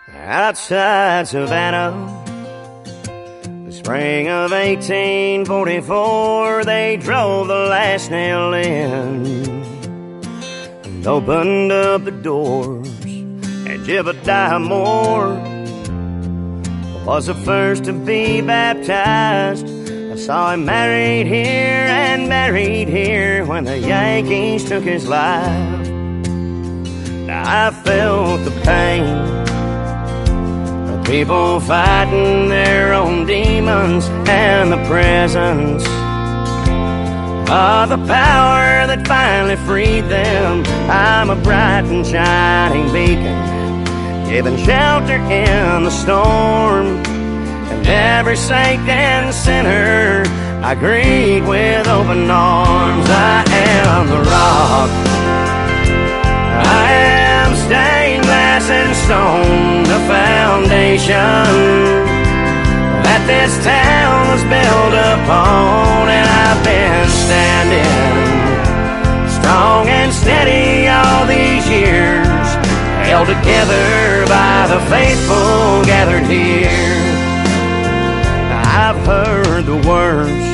Outside Savannah, the spring of 1844, they drove the last nail in and opened up the doors. And Jebediah Moore was the first to be baptized. I saw him married here and buried here when the Yankees took his life. Now I felt the pain, people fighting their own demons and the presence of the power that finally freed them. I'm a bright and shining beacon, giving shelter in the storm. And every saint and sinner I greet with open arms. I am the rock, I am stained glass and stone, the foundation that this town was built upon. And I've been standing strong and steady all these years, held together by the faithful gathered here. I've heard the words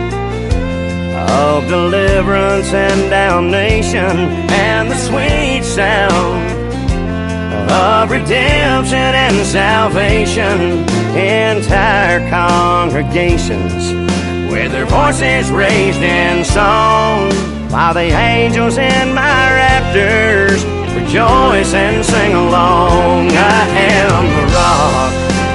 of deliverance and damnation, and the sweet sound of redemption and salvation. Entire congregations with their voices raised in song, while the angels in my rafters rejoice and sing along. I am the rock,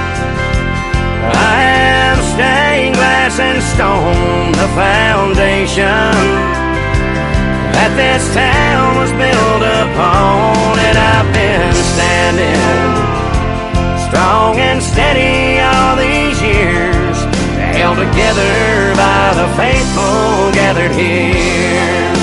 I am stained glass and stone, the foundation that this town was built upon. And I've been standing strong and steady all these years, held together by the faithful gathered here.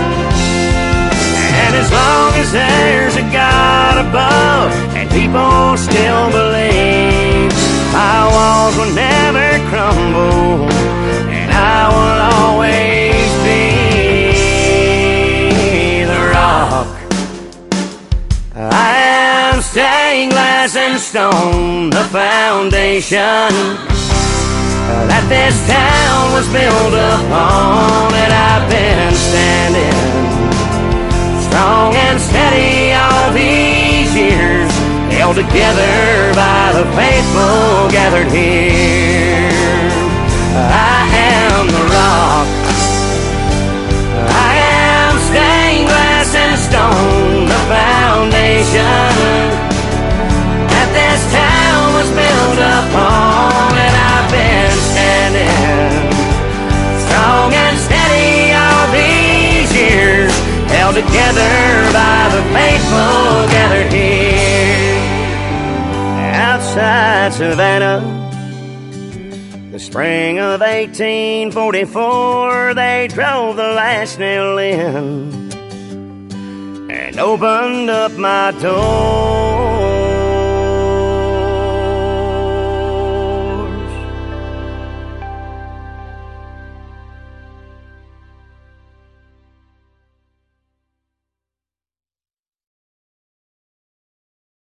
And as long as there's a God above and people still believe, my walls will never crumble, and I will always be the rock. I am stained glass and stone, the foundation that this town was built upon. And I've been standing strong and steady all these years, held together by the faithful gathered here. I am the rock, I am stained glass and stone, the foundation that this town was built upon. And I've been standing strong and steady all these years, held together by the faithful gathered here. Outside Savannah, the spring of 1844, they drove the last nail in and opened up my door.